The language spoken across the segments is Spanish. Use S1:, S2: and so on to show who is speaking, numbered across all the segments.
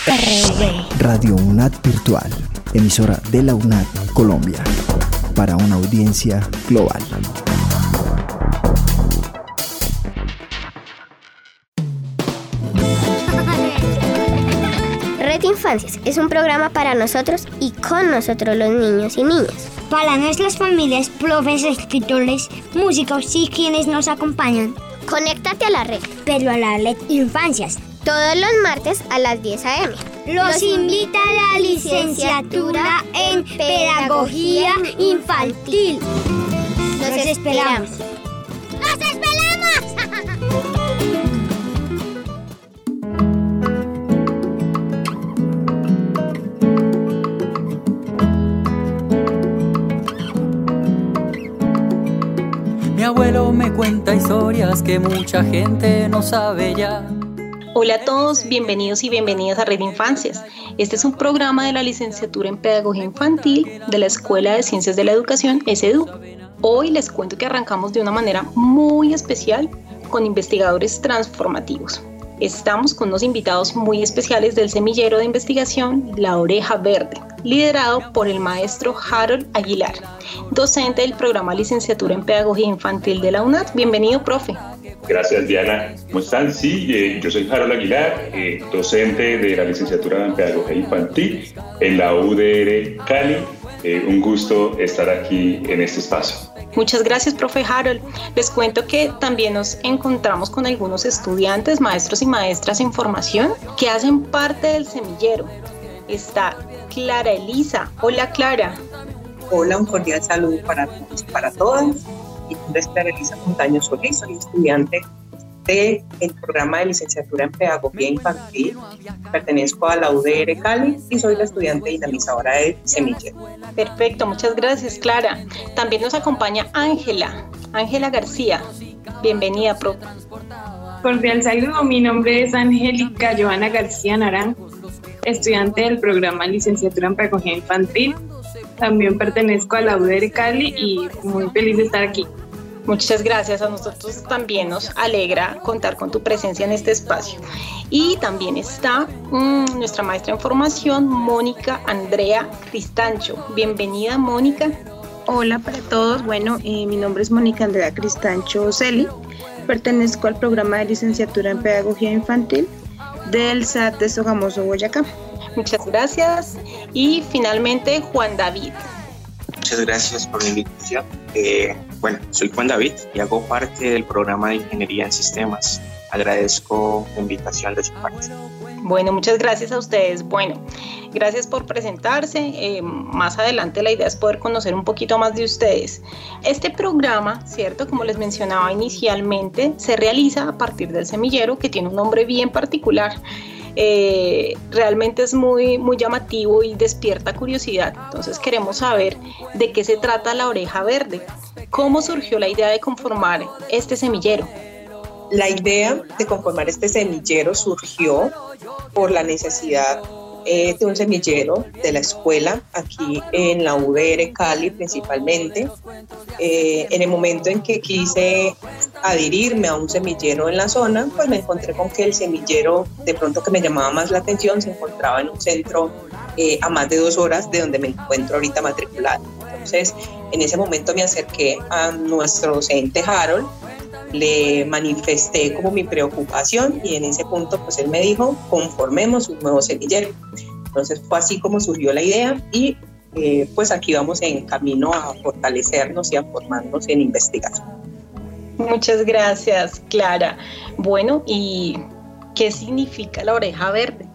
S1: Radio UNAD Virtual, emisora de la UNAD Colombia, para una audiencia global.
S2: Red Infancias es un programa para nosotros y con nosotros los niños y niñas.
S3: Para nuestras familias, profes, escritores, músicos y quienes nos acompañan.
S2: Conéctate a la red.
S3: Pero a la Red Infancias.
S2: Todos los martes a las 10 a.m.
S3: Los invita a la licenciatura en Pedagogía Infantil. Los esperamos.
S2: ¡Los esperamos!
S4: Mi abuelo me cuenta historias que mucha gente no sabe ya.
S5: Hola a todos, bienvenidos y bienvenidas a Red Infancias. Este es un programa de la licenciatura en Pedagogía Infantil de la Escuela de Ciencias de la Educación, ESEDU. Hoy les cuento que arrancamos de una manera muy especial con investigadores transformativos. Estamos con unos invitados muy especiales del semillero de investigación La Oreja Verde, liderado por el maestro Harold Aguilar, docente del programa Licenciatura en Pedagogía Infantil de la UNAD. Bienvenido, profe.
S6: Gracias, Diana. ¿Cómo están? Sí, yo soy Harold Aguilar, docente de la Licenciatura en Pedagogía Infantil en la UDR Cali. Un gusto estar aquí en este espacio.
S5: Muchas gracias, profe Harold. Les cuento que también nos encontramos con algunos estudiantes, maestros y maestras en formación que hacen parte del semillero. Está Clara Elisa. Hola, Clara.
S7: Hola, un cordial saludo para todos y para todas. Mi nombre es Clara Elisa Montaño Solís, soy estudiante del programa de licenciatura en Pedagogía Infantil. Pertenezco a la UDR Cali y soy la estudiante dinamizadora de Semillero.
S5: Perfecto, muchas gracias, Clara. También nos acompaña Ángela García. Bienvenida, profe.
S8: Cordial saludo, mi nombre es Angélica Joana García Naranjo, estudiante del programa Licenciatura en Pedagogía Infantil. También pertenezco a la UDR Cali y muy feliz de estar aquí.
S5: Muchas gracias, a nosotros también nos alegra contar con tu presencia en este espacio. Y también está nuestra maestra en formación, Mónica Andrea Cristancho. Bienvenida, Mónica.
S9: Hola para todos, bueno, mi nombre es Mónica Andrea Cristancho Celi, pertenezco al programa de licenciatura en Pedagogía Infantil del SAT de Sogamoso, Boyacá.
S5: Muchas gracias. Y finalmente, Juan David.
S10: Muchas gracias por la invitación. Soy Juan David y hago parte del programa de Ingeniería en Sistemas. Agradezco la invitación de su parte.
S5: Bueno, muchas gracias a ustedes. Bueno, gracias por presentarse. Más adelante la idea es poder conocer un poquito más de ustedes. Este programa, ¿cierto? Como les mencionaba inicialmente, se realiza a partir del semillero, que tiene un nombre bien particular. Realmente es muy llamativo y despierta curiosidad. Entonces queremos saber de qué se trata La Oreja Verde. ¿Cómo surgió la idea de conformar este semillero?
S7: La idea de conformar este semillero surgió por la necesidad de un semillero de la escuela aquí en la UDR Cali principalmente. En el momento en que quise adherirme a un semillero en la zona, pues me encontré con que el semillero de pronto que me llamaba más la atención se encontraba en un centro a más de 2 horas de donde me encuentro ahorita matriculada. Entonces, en ese momento me acerqué a nuestro docente Harold, le manifesté como mi preocupación y en ese punto pues él me dijo, conformemos un nuevo semillero. Entonces fue así como surgió la idea y pues aquí vamos en camino a fortalecernos y a formarnos en investigación.
S5: Muchas gracias, Clara. Bueno, ¿y qué significa La Oreja Verde?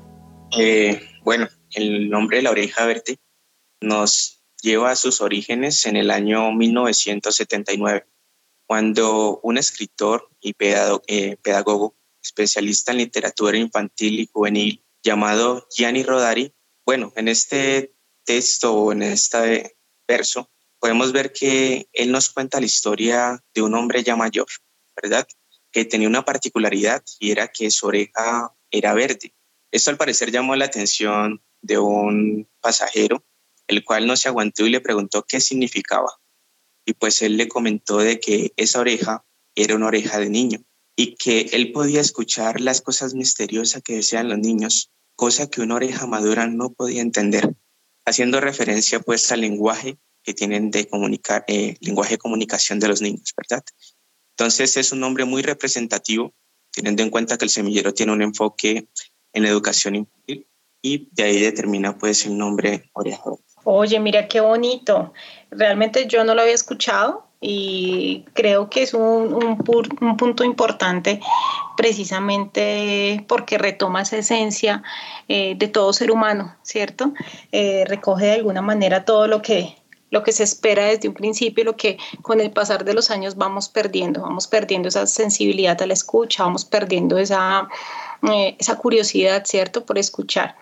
S10: El nombre de La Oreja Verde nos lleva a sus orígenes en el año 1979, cuando un escritor y pedagogo especialista en literatura infantil y juvenil llamado Gianni Rodari, en este texto o en este verso podemos ver que él nos cuenta la historia de un hombre ya mayor, ¿verdad? Que tenía una particularidad y era que su oreja era verde. Esto al parecer llamó la atención de un pasajero, el cual no se aguantó y le preguntó qué significaba. Y pues él le comentó de que esa oreja era una oreja de niño y que él podía escuchar las cosas misteriosas que decían los niños cosa que una oreja madura no podía entender, haciendo referencia pues al lenguaje que tienen de comunicar, lenguaje de comunicación de los niños, ¿verdad? Entonces es un nombre muy representativo, teniendo en cuenta que el semillero tiene un enfoque en la educación infantil y de ahí determina pues el nombre oreja.
S5: Oye, mira qué bonito. Realmente yo no lo había escuchado y creo que es un punto importante precisamente porque retoma esa esencia de todo ser humano, ¿cierto? Recoge de alguna manera todo lo que se espera desde un principio, lo que con el pasar de los años vamos perdiendo esa sensibilidad a la escucha, vamos perdiendo esa curiosidad, ¿cierto?, por escuchar.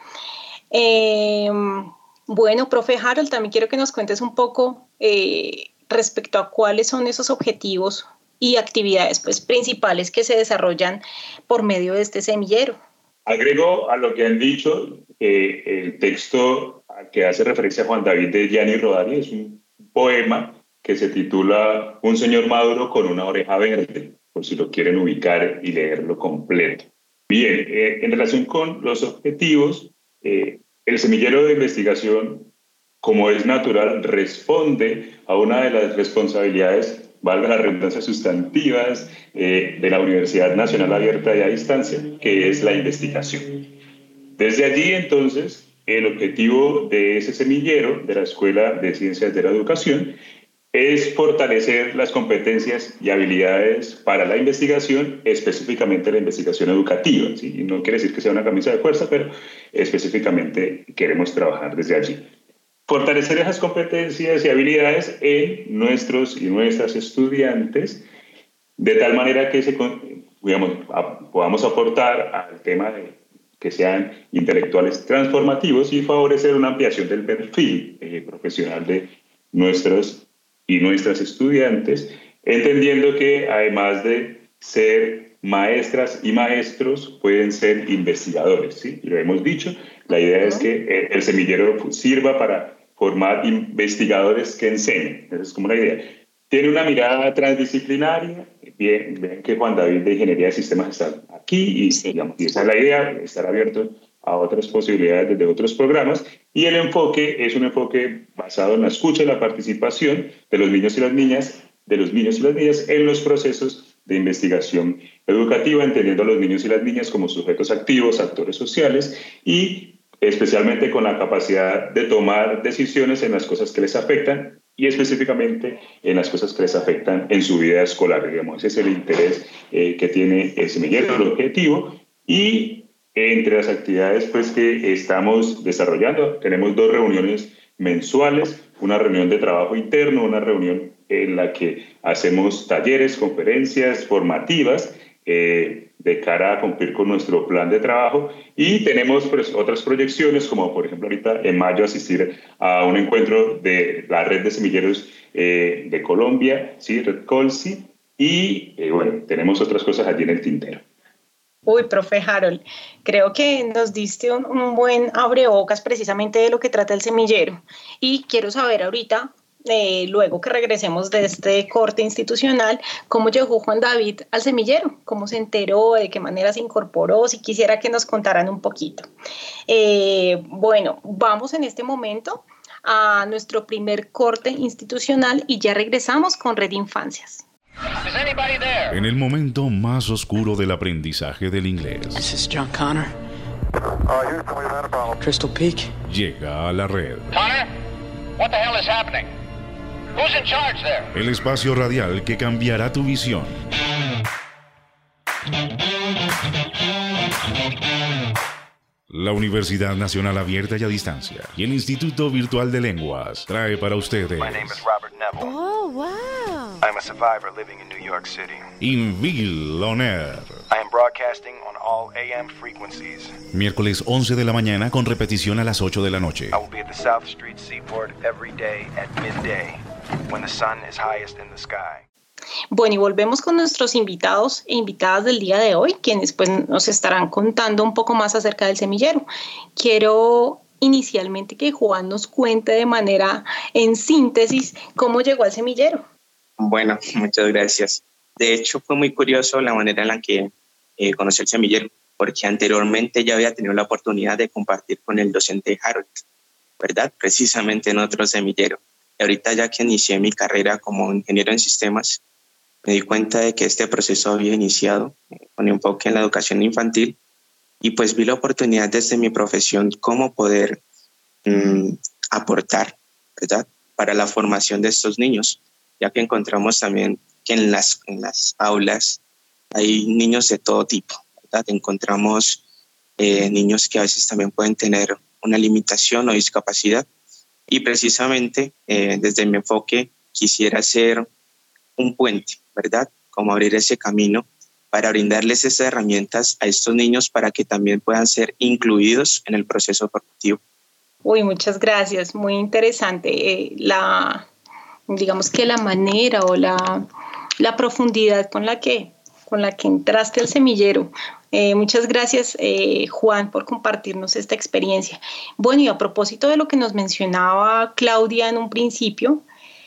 S5: Bueno, profe Harold, también quiero que nos cuentes un poco respecto a cuáles son esos objetivos y actividades pues, principales que se desarrollan por medio de este semillero.
S6: Agrego a lo que han dicho, el texto que hace referencia a Juan David de Gianni Rodari es un poema que se titula Un señor maduro con una oreja verde, por si lo quieren ubicar y leerlo completo. Bien, en relación con los objetivos, el semillero de investigación, como es natural, responde a una de las responsabilidades, valga la redundancia, sustantivas de la Universidad Nacional Abierta y a Distancia, que es la investigación. Desde allí, entonces, el objetivo de ese semillero de la Escuela de Ciencias de la Educación es fortalecer las competencias y habilidades para la investigación, específicamente la investigación educativa, ¿sí? Y no quiere decir que sea una camisa de fuerza, pero específicamente queremos trabajar desde allí. Fortalecer esas competencias y habilidades en nuestros y nuestras estudiantes, de tal manera que podamos aportar al tema de que sean intelectuales transformativos y favorecer una ampliación del perfil profesional de nuestros y nuestras estudiantes, entendiendo que además de ser maestras y maestros, pueden ser investigadores, ¿sí? Lo hemos dicho, la idea es que el semillero sirva para formar investigadores que enseñen, esa es como la idea. Tiene una mirada transdisciplinaria, ven que Juan David de Ingeniería de Sistemas está aquí y esa es la idea, estar abierto a otras posibilidades desde otros programas, y el enfoque es un enfoque basado en la escucha y la participación de los niños y las niñas, en los procesos de investigación educativa, entendiendo a los niños y las niñas como sujetos activos, actores sociales, y especialmente con la capacidad de tomar decisiones en las cosas que les afectan y específicamente en las cosas que les afectan en su vida escolar. Ese es el interés que tiene el semillero, el objetivo, y entre las actividades pues, que estamos desarrollando, tenemos 2 reuniones mensuales, una reunión de trabajo interno, una reunión en la que hacemos talleres, conferencias formativas de cara a cumplir con nuestro plan de trabajo, y tenemos pues, otras proyecciones, como por ejemplo ahorita en mayo asistir a un encuentro de la red de semilleros de Colombia, ¿sí? Red Colsi, y bueno, tenemos otras cosas allí en el tintero.
S5: Uy, profe Harold, creo que nos diste un buen abrebocas precisamente de lo que trata el semillero, y quiero saber ahorita, luego que regresemos de este corte institucional, cómo llegó Juan David al semillero, cómo se enteró, de qué manera se incorporó, si quisiera que nos contaran un poquito. Bueno, vamos en este momento a nuestro primer corte institucional y ya regresamos con Red Infancias.
S11: En el momento más oscuro del aprendizaje del inglés,
S12: This is John Connor. Crystal Peak.
S11: Llega a la red.
S13: Connor, what the hell is happening? Who's in charge there?
S11: El espacio radial que cambiará tu visión. La Universidad Nacional Abierta y a Distancia y el Instituto Virtual de Lenguas trae para ustedes
S14: My name is Robert Neville.
S15: Oh, wow.
S14: I'm a survivor living in New York City.
S11: Inville On Air.
S14: I am broadcasting on all AM frequencies.
S11: Miércoles 11 de la mañana con repetición a las 8 de la noche.
S14: I will be at the South Street Seaport every day at midday when the sun is highest in the sky.
S5: Bueno, y volvemos con nuestros invitados e invitadas del día de hoy, quienes pues nos estarán contando un poco más acerca del semillero. Quiero inicialmente que Juan nos cuente de manera en síntesis cómo llegó al semillero.
S10: Bueno, muchas gracias. De hecho, fue muy curioso la manera en la que conocí el semillero. porque anteriormente ya había tenido la oportunidad de compartir con el docente Harold, ¿verdad? Precisamente en otro semillero. Y ahorita, ya que inicié mi carrera como ingeniero en sistemas, me di cuenta de que este proceso había iniciado con enfoque en la educación infantil, y pues vi la oportunidad desde mi profesión cómo poder aportar, ¿verdad?, para la formación de estos niños, ya que encontramos también que en las aulas hay niños de todo tipo, ¿verdad? Encontramos niños que a veces también pueden tener una limitación o discapacidad, y precisamente desde mi enfoque quisiera hacer un puente, ¿verdad? Como abrir ese camino para brindarles esas herramientas a estos niños para que también puedan ser incluidos en el proceso formativo.
S5: Uy, muchas gracias, muy interesante. Digamos que la manera o la profundidad con la que entraste al semillero. Muchas gracias, Juan, por compartirnos esta experiencia. Bueno, y a propósito de lo que nos mencionaba Claudia en un principio,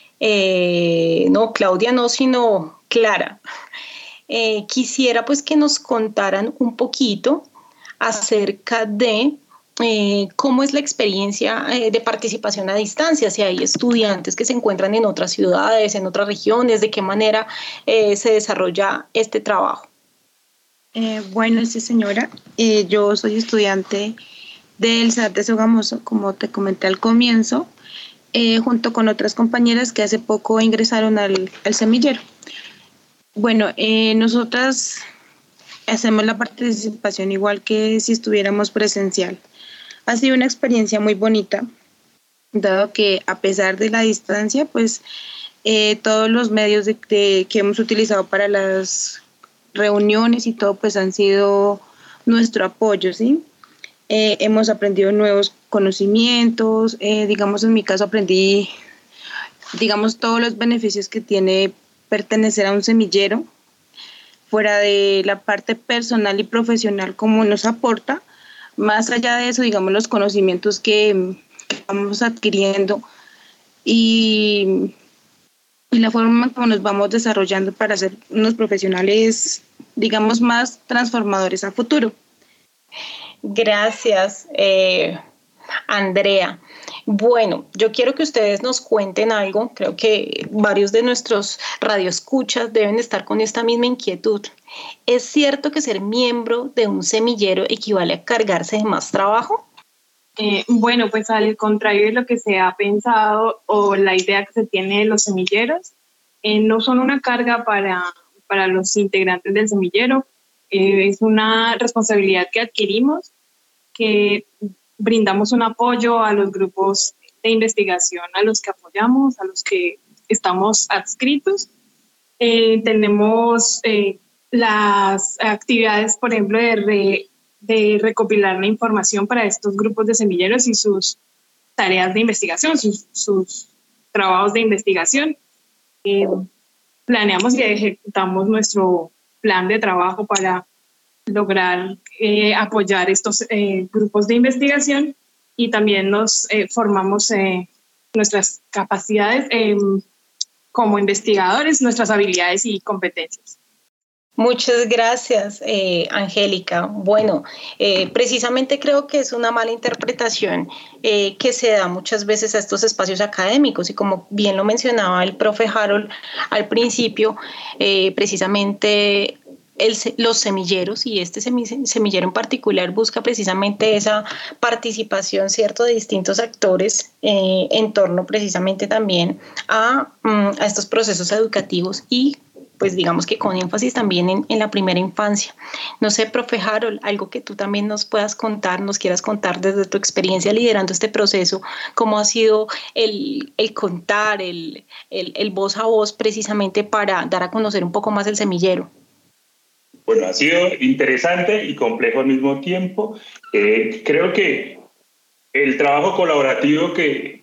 S5: no, Claudia no, sino Clara, quisiera pues que nos contaran un poquito acerca de cómo es la experiencia de participación a distancia, si hay estudiantes que se encuentran en otras ciudades, en otras regiones, de qué manera se desarrolla este trabajo.
S9: Bueno, sí, señora, yo soy estudiante del SAT de Sogamoso, como te comenté al comienzo, junto con otras compañeras que hace poco ingresaron al semillero. Bueno, nosotras hacemos la participación igual que si estuviéramos presencial. Ha sido una experiencia muy bonita, dado que a pesar de la distancia, pues todos los medios que hemos utilizado para las reuniones y todo, pues han sido nuestro apoyo, ¿sí? Hemos aprendido nuevos conocimientos, digamos en mi caso aprendí, digamos, todos los beneficios que tiene pertenecer a un semillero, fuera de la parte personal y profesional como nos aporta. Más allá de eso, digamos, los conocimientos que vamos adquiriendo y la forma como nos vamos desarrollando para ser unos profesionales, digamos, más transformadores a futuro.
S5: Gracias, Andrea. Bueno, yo quiero que ustedes nos cuenten algo. Creo que varios de nuestros radioescuchas deben estar con esta misma inquietud. ¿Es cierto que ser miembro de un semillero equivale a cargarse de más trabajo?
S8: Bueno, pues al contrario de lo que se ha pensado o la idea que se tiene de los semilleros, no son una carga para los integrantes del semillero, es una responsabilidad que adquirimos, que brindamos un apoyo a los grupos de investigación a los que apoyamos, a los que estamos adscritos. Tenemos las actividades, por ejemplo, de recopilar la información para estos grupos de semilleros y sus tareas de investigación, sus trabajos de investigación. Planeamos y ejecutamos nuestro plan de trabajo para lograr apoyar estos grupos de investigación, y también nos formamos nuestras capacidades como investigadores, nuestras habilidades y competencias.
S5: Muchas gracias, Angélica. Bueno, precisamente creo que es una mala interpretación que se da muchas veces a estos espacios académicos, y como bien lo mencionaba el profe Harold al principio, precisamente los semilleros, y este semillero en particular, busca precisamente esa participación, ¿cierto?, de distintos actores en torno precisamente también a estos procesos educativos, y pues digamos que con énfasis también en la primera infancia. No sé, profe Harold, algo que tú también nos puedas contar, nos quieras contar desde tu experiencia liderando este proceso, cómo ha sido el contar, el voz a voz, precisamente para dar a conocer un poco más el semillero.
S6: Bueno, ha sido interesante y complejo al mismo tiempo. Creo que el trabajo colaborativo que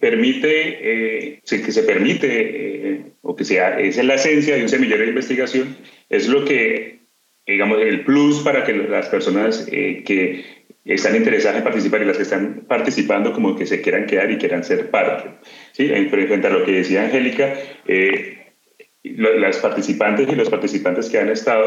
S6: se permite o que es en la esencia de un semillero de investigación, es lo que, digamos, el plus para que las personas que están interesadas en participar y las que están participando como que se quieran quedar y quieran ser parte. ¿Sí? Frente a lo que decía Angélica, las participantes y los participantes que han estado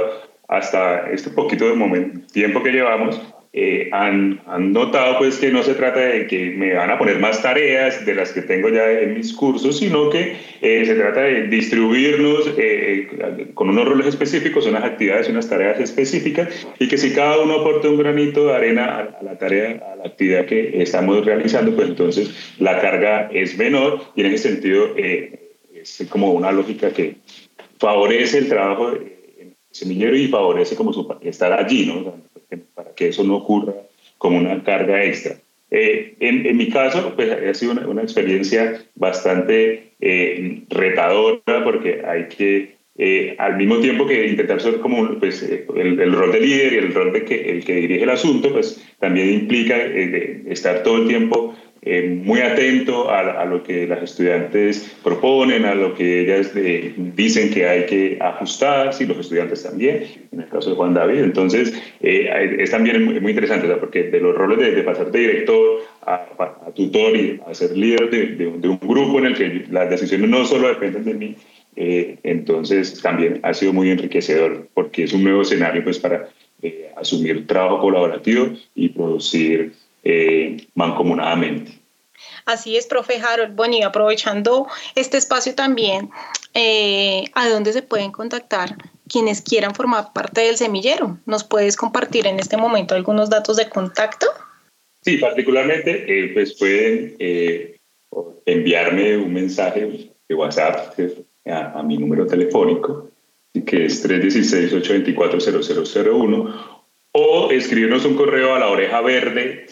S6: hasta este poquito de tiempo que llevamos, han notado pues que no se trata de que me van a poner más tareas de las que tengo ya en mis cursos, sino que se trata de distribuirnos con unos roles específicos, unas actividades, unas tareas específicas, y que si cada uno aporta un granito de arena a la tarea, a la actividad que estamos realizando, pues entonces la carga es menor, y en ese sentido es como una lógica que favorece el trabajo en el semillero y favorece como estar allí, ¿no? Para que eso no ocurra como una carga extra. En mi caso, pues ha sido una experiencia bastante retadora, porque hay que, al mismo tiempo que intentar ser como pues, el rol de líder y el rol de el que dirige el asunto, pues también implica estar todo el tiempo muy atento a lo que las estudiantes proponen, a lo que ellas dicen que hay que ajustar, y los estudiantes también, en el caso de Juan David. Entonces, es también muy interesante, ¿sabes? Porque de los roles de pasar de director a tutor y a ser líder de un grupo en el que las decisiones no solo dependen de mí, entonces también ha sido muy enriquecedor, porque es un nuevo escenario pues, para asumir trabajo colaborativo y producir mancomunadamente.
S5: Así es, profe Harold. Bueno, y aprovechando este espacio también, ¿a dónde se pueden contactar quienes quieran formar parte del semillero? ¿Nos puedes compartir en este momento algunos datos de contacto?
S6: Sí, particularmente pues pueden enviarme un mensaje de WhatsApp a mi número telefónico, que es 316-824-0001, o escribirnos un correo a la oreja verde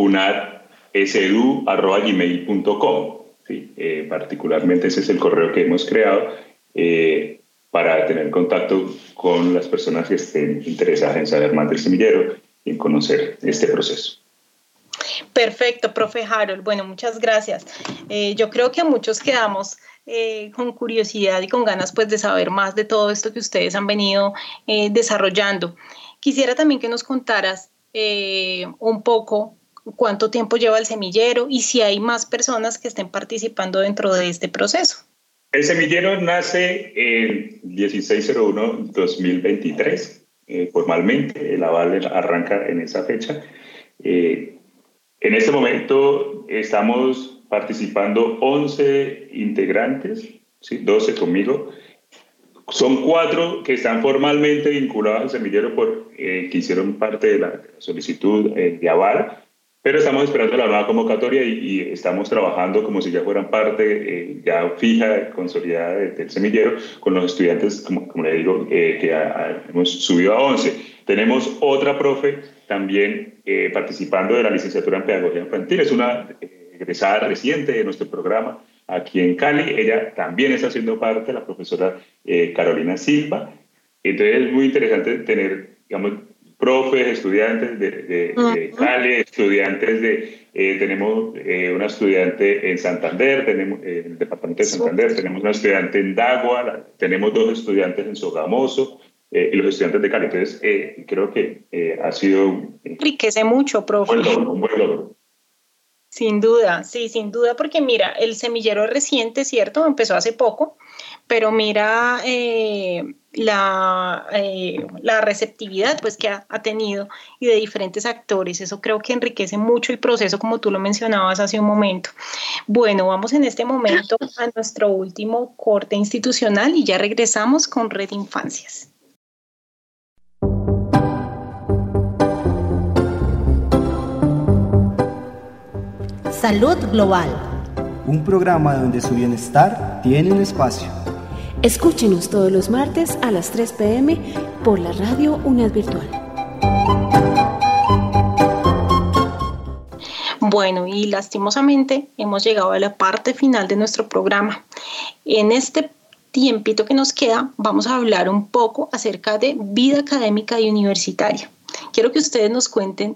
S6: unad.edu@gmail.com. Sí, particularmente ese es el correo que hemos creado para tener contacto con las personas que estén interesadas en saber más del semillero y en conocer este proceso.
S5: Perfecto, profe Harold. Bueno, muchas gracias. Yo creo que muchos quedamos con curiosidad y con ganas pues, de saber más de todo esto que ustedes han venido desarrollando. Quisiera también que nos contaras un poco cuánto tiempo lleva el semillero y si hay más personas que estén participando dentro de este proceso.
S6: El semillero nace en 16/01/2023, formalmente. El aval arranca en esa fecha. En este momento estamos participando 11 integrantes, ¿sí? 12 conmigo. Son 4 que están formalmente vinculados al semillero que hicieron parte de la solicitud de aval, pero estamos esperando la nueva convocatoria y estamos trabajando como si ya fueran parte ya fija, consolidada del semillero, con los estudiantes, como le digo, que hemos subido a 11. Tenemos otra profe también participando de la licenciatura en Pedagogía Infantil, es una egresada reciente de nuestro programa aquí en Cali. Ella también está haciendo parte, la profesora Carolina Silva. Entonces es muy interesante tener, digamos, profes, estudiantes de Cali, estudiantes tenemos una estudiante en Santander, tenemos en el departamento de Santander, tenemos una estudiante en Dagua, tenemos 2 estudiantes en Sogamoso, y los estudiantes de Cali. Entonces creo que ha sido
S5: enriquece mucho, profe.
S6: Un buen logro.
S5: Sin duda, sí, sin duda, porque mira, el semillero es reciente, ¿cierto? Empezó hace poco, pero mira la receptividad pues, que ha tenido y de diferentes actores. Eso creo que enriquece mucho el proceso, como tú lo mencionabas hace un momento. Bueno, vamos en este momento a nuestro último corte institucional y ya regresamos con Red Infancias.
S12: Salud Global.
S1: Un programa donde su bienestar tiene un espacio.
S12: Escúchenos todos los martes a las 3 p.m. por la radio UNAD Virtual.
S5: Bueno, y lastimosamente hemos llegado a la parte final de nuestro programa. En este tiempito que nos queda, vamos a hablar un poco acerca de vida académica y universitaria. Quiero que ustedes nos cuenten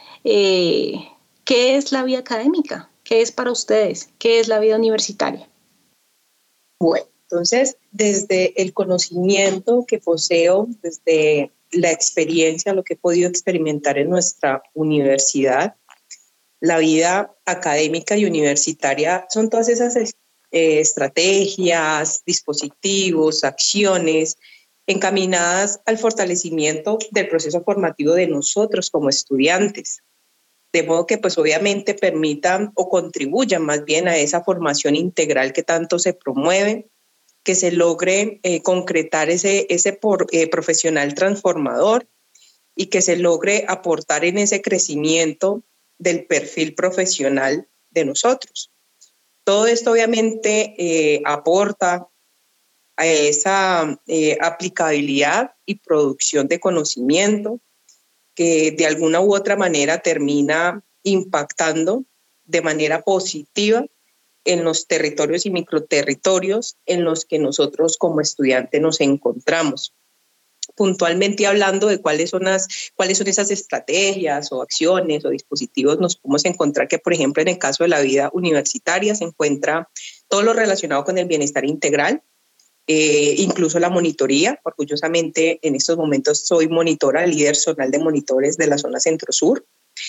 S5: ¿qué es la vida académica? ¿Qué es para ustedes? ¿Qué es la vida universitaria?
S7: Bueno, entonces, desde el conocimiento que poseo, desde la experiencia, lo que he podido experimentar en nuestra universidad, la vida académica y universitaria son todas esas estrategias, dispositivos, acciones encaminadas al fortalecimiento del proceso formativo de nosotros como estudiantes, de modo que pues obviamente permitan o contribuyan más bien a esa formación integral que tanto se promueve, que se logre concretar ese profesional transformador y que se logre aportar en ese crecimiento del perfil profesional de nosotros. Todo esto obviamente aporta a esa aplicabilidad y producción de conocimiento que de alguna u otra manera termina impactando de manera positiva en los territorios y microterritorios en los que nosotros como estudiantes nos encontramos. Puntualmente hablando de cuáles son esas estrategias o acciones o dispositivos, nos podemos encontrar que, por ejemplo, en el caso de la vida universitaria se encuentra todo lo relacionado con el bienestar integral, incluso la monitoría. Orgullosamente en estos momentos soy monitora, líder zonal de monitores de la zona centro-sur.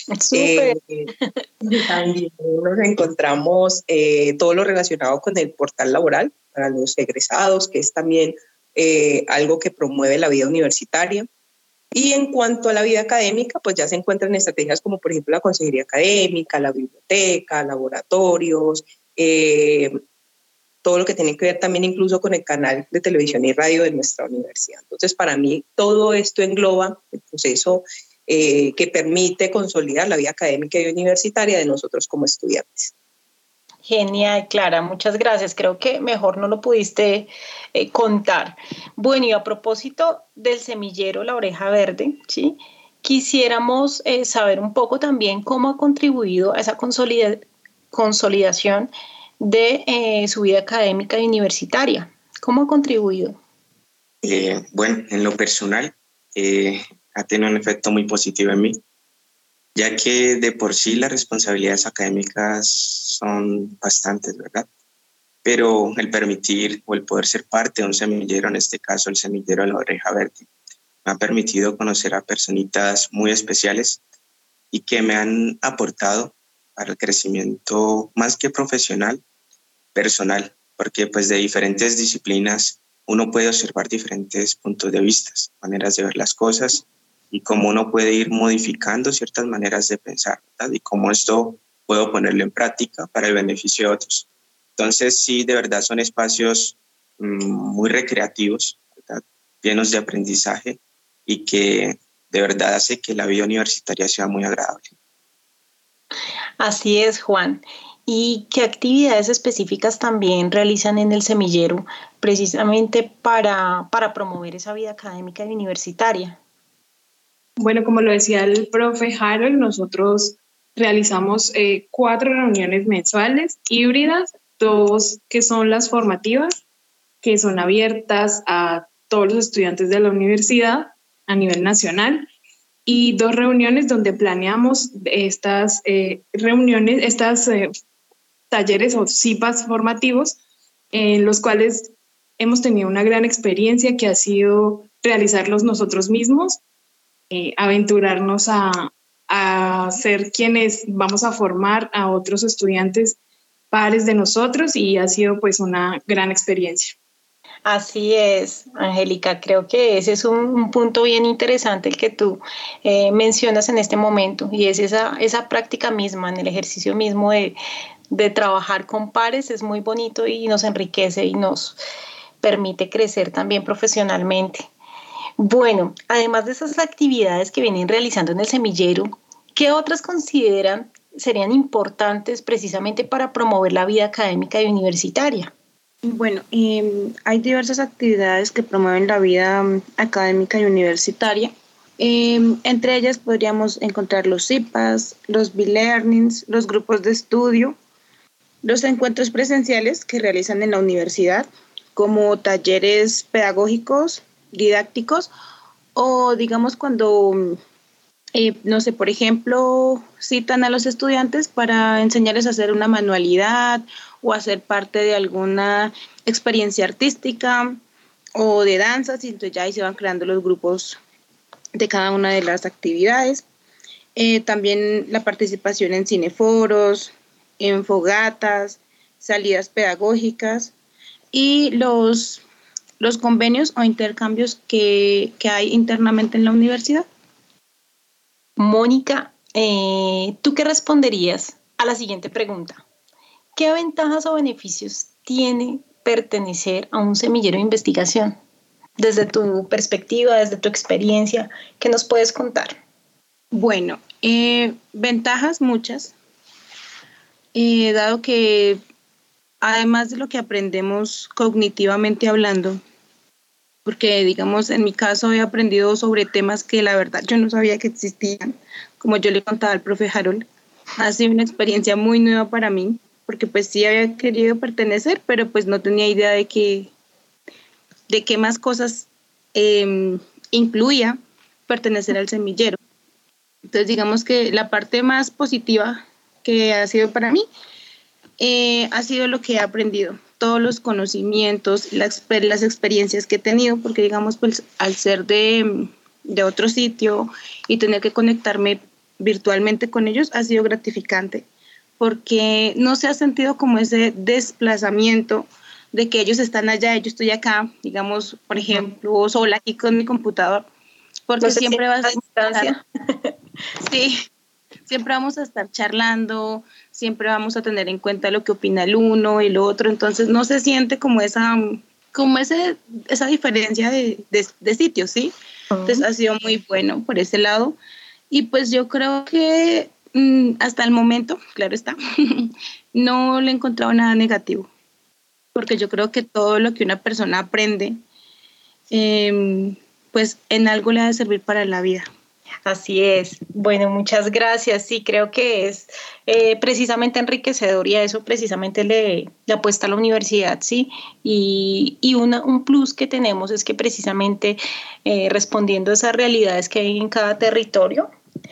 S7: También nos encontramos todo lo relacionado con el portal laboral para los egresados, que es también algo que promueve la vida universitaria. Y en cuanto a la vida académica, pues ya se encuentran estrategias como por ejemplo la consejería académica, la biblioteca, laboratorios, todo lo que tiene que ver también incluso con el canal de televisión y radio de nuestra universidad. Entonces, para mí, todo esto engloba el proceso que permite consolidar la vida académica y universitaria de nosotros como estudiantes.
S5: Genial, Clara, muchas gracias. Creo que mejor no lo pudiste contar. Bueno, y a propósito del semillero La Oreja Verde, ¿sí? Quisiéramos saber un poco también cómo ha contribuido a esa consolidación de su vida académica y universitaria. ¿Cómo ha contribuido?
S10: Bueno, en lo personal, ha tenido un efecto muy positivo en mí, ya que de por sí las responsabilidades académicas son bastantes, ¿verdad? Pero el permitir o el poder ser parte de un semillero, en este caso el semillero de La Oreja Verde, me ha permitido conocer a personitas muy especiales y que me han aportado para el crecimiento más que profesional, personal, porque pues de diferentes disciplinas uno puede observar diferentes puntos de vista, maneras de ver las cosas y cómo uno puede ir modificando ciertas maneras de pensar, ¿verdad? Y cómo esto puedo ponerlo en práctica para el beneficio de otros. Entonces, sí, de verdad son espacios muy recreativos, ¿verdad? Llenos de aprendizaje y que de verdad hace que la vida universitaria sea muy agradable.
S5: Así es, Juan. ¿Y qué actividades específicas también realizan en el semillero precisamente para promover esa vida académica y universitaria?
S8: Bueno, como lo decía el profe Harold, nosotros realizamos 4 reuniones mensuales híbridas, 2 que son las formativas, que son abiertas a todos los estudiantes de la universidad a nivel nacional, y 2 reuniones donde planeamos estas talleres o CIPAs formativos, en los cuales hemos tenido una gran experiencia que ha sido realizarlos nosotros mismos, aventurarnos a ser quienes vamos a formar a otros estudiantes pares de nosotros, y ha sido pues una gran experiencia.
S5: Así es, Angélica, creo que ese es un punto bien interesante el que tú mencionas en este momento, y es esa práctica misma, en el ejercicio mismo de trabajar con pares. Es muy bonito y nos enriquece y nos permite crecer también profesionalmente. Bueno, además de esas actividades que vienen realizando en el semillero, ¿qué otras consideran serían importantes precisamente para promover la vida académica y universitaria?
S9: Bueno, hay diversas actividades que promueven la vida académica y universitaria. Entre ellas podríamos encontrar los CIPAs, los B-Learnings, los grupos de estudio, los encuentros presenciales que realizan en la universidad, como talleres pedagógicos, didácticos, o digamos cuando, no sé, por ejemplo, citan a los estudiantes para enseñarles a hacer una manualidad o hacer parte de alguna experiencia artística o de danzas, y entonces ya ahí se van creando los grupos de cada una de las actividades. También la participación en cineforos, en fogatas, salidas pedagógicas, y los los convenios o intercambios que hay internamente en la universidad.
S5: Mónica, ¿tú qué responderías a la siguiente pregunta? ¿Qué ventajas o beneficios tiene pertenecer a un semillero de investigación? Desde tu perspectiva, desde tu experiencia, ¿qué nos puedes contar?
S9: Bueno, ventajas muchas, dado que además de lo que aprendemos cognitivamente hablando, porque digamos en mi caso he aprendido sobre temas que la verdad yo no sabía que existían, como yo le contaba al profe Harold, ha sido una experiencia muy nueva para mí, porque pues sí había querido pertenecer, pero pues no tenía idea de qué más cosas incluía pertenecer al semillero. Entonces digamos que la parte más positiva que ha sido para mí ha sido lo que he aprendido, todos los conocimientos, las experiencias que he tenido, porque digamos pues al ser de otro sitio y tener que conectarme virtualmente con ellos ha sido gratificante, porque no se ha sentido como ese desplazamiento de que ellos están allá y yo estoy acá, digamos, por ejemplo, sola aquí con mi computador, porque siempre vas a distancia. Sí, siempre vamos a estar charlando, siempre vamos a tener en cuenta lo que opina el uno, el otro, entonces no se siente como esa diferencia de sitios, ¿sí? Entonces ha sido muy bueno por ese lado, y pues yo creo que hasta el momento, claro está, no le he encontrado nada negativo, porque yo creo que todo lo que una persona aprende, pues en algo le ha de servir para la vida.
S5: Así es. Bueno, muchas gracias. Sí, creo que es precisamente enriquecedor y a eso precisamente le apuesta a la universidad, ¿sí? Y un plus que tenemos es que precisamente respondiendo a esas realidades que hay en cada territorio,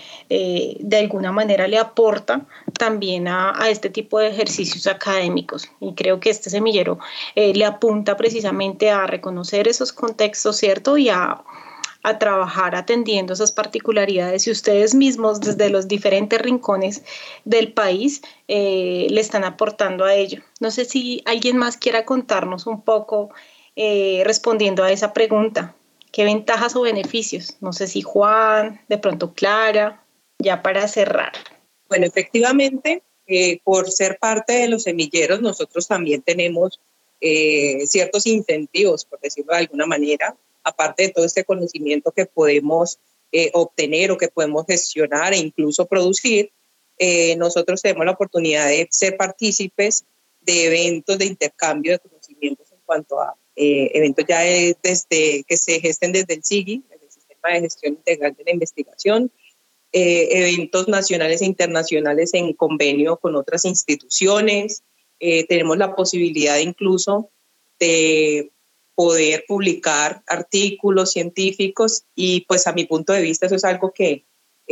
S5: de alguna manera le aporta también a este tipo de ejercicios académicos, y creo que este semillero le apunta precisamente a reconocer esos contextos, ¿cierto? Y a trabajar atendiendo esas particularidades, y ustedes mismos desde los diferentes rincones del país le están aportando a ello. No sé si alguien más quiera contarnos un poco respondiendo a esa pregunta. ¿Qué ventajas o beneficios? No sé si Juan, de pronto Clara, ya para cerrar.
S7: Bueno, efectivamente, por ser parte de los semilleros, nosotros también tenemos ciertos incentivos, por decirlo de alguna manera, aparte de todo este conocimiento que podemos obtener o que podemos gestionar e incluso producir. Nosotros tenemos la oportunidad de ser partícipes de eventos de intercambio de conocimientos en cuanto a eventos ya desde que se gesten desde el SIGI, el Sistema de Gestión Integral de la Investigación, eventos nacionales e internacionales en convenio con otras instituciones. Tenemos la posibilidad incluso de poder publicar artículos científicos, y pues a mi punto de vista eso es algo que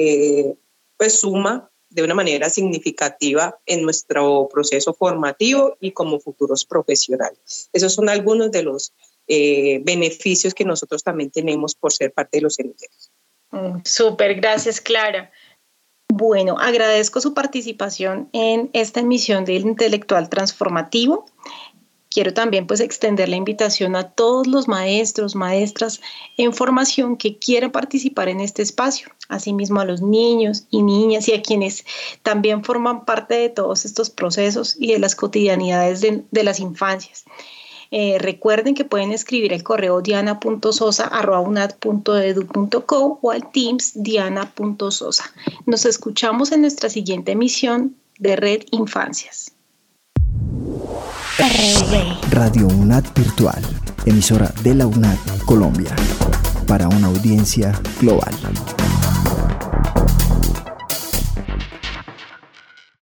S7: pues suma de una manera significativa en nuestro proceso formativo y como futuros profesionales. Esos son algunos de los beneficios que nosotros también tenemos por ser parte de los semilleros.
S5: Súper, gracias Clara. Bueno, agradezco su participación en esta emisión del Intelectual Transformativo. Quiero también pues extender la invitación a todos los maestros, maestras en formación que quieran participar en este espacio, asimismo a los niños y niñas y a quienes también forman parte de todos estos procesos y de las cotidianidades de las infancias. Recuerden que pueden escribir al correo diana.sosa@unad.edu.co o al Teams diana.sosa. Nos escuchamos en nuestra siguiente emisión de Red Infancias.
S1: Radio UNAD Virtual, emisora de la UNAD Colombia, para una audiencia global.